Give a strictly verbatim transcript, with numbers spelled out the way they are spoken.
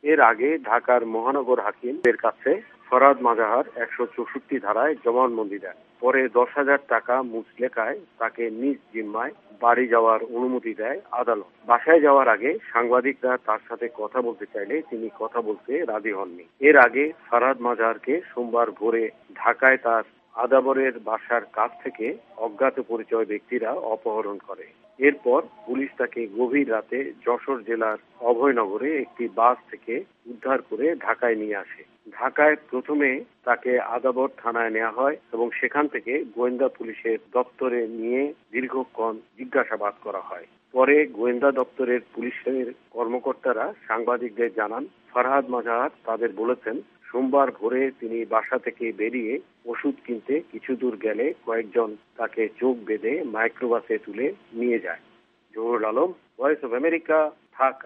এর আগে ঢাকার মহানগর হাকিমের কাছে ফরহাদ মাজাহার একশো চৌষট্টি ধারায় জবানবন্দি দেন। পরে দশ হাজার টাকা মুচলেকায় তাকে নিজ জিম্মায় বাড়ি যাওয়ার অনুমতি দেয় আদালত। বাসায় যাওয়ার আগে সাংবাদিকরা তার সাথে কথা বলতে চাইলে তিনি কথা বলতে রাজি হননি। এর আগে ফরহাদ মাজাহারকে সোমবার ভোরে ঢাকায় তার আদাবরের বাসার কাছ থেকে অজ্ঞাত পরিচয় ব্যক্তিরা অপহরণ করে। এরপর পুলিশ তাকে গভীর রাতে যশোর জেলার অভয়নগরে একটি বাস থেকে উদ্ধার করে ঢাকায় নিয়ে আসে। ঢাকায় প্রথমে তাকে আদাবর থানায় নেওয়া হয় এবং সেখান থেকে গোয়েন্দা পুলিশের দপ্তরে নিয়ে দীর্ঘক্ষণ জিজ্ঞাসাবাদ করা হয়। পরে গোয়েন্দা দপ্তরের পুলিশের কর্মকর্তারা সাংবাদিকদের জানান, ফরহাদ মাজাহার তাদের বলেছেন সোমবার ভোরে তিনি বাসা থেকে বেরিয়ে ওষুধ কিনতে কিছু দূর গেলে কয়েকজন তাকে চোখ বেঁধে মাইক্রোবাসে তুলে নিয়ে যায়। Zahurul Alam, voice of America, Dhaka.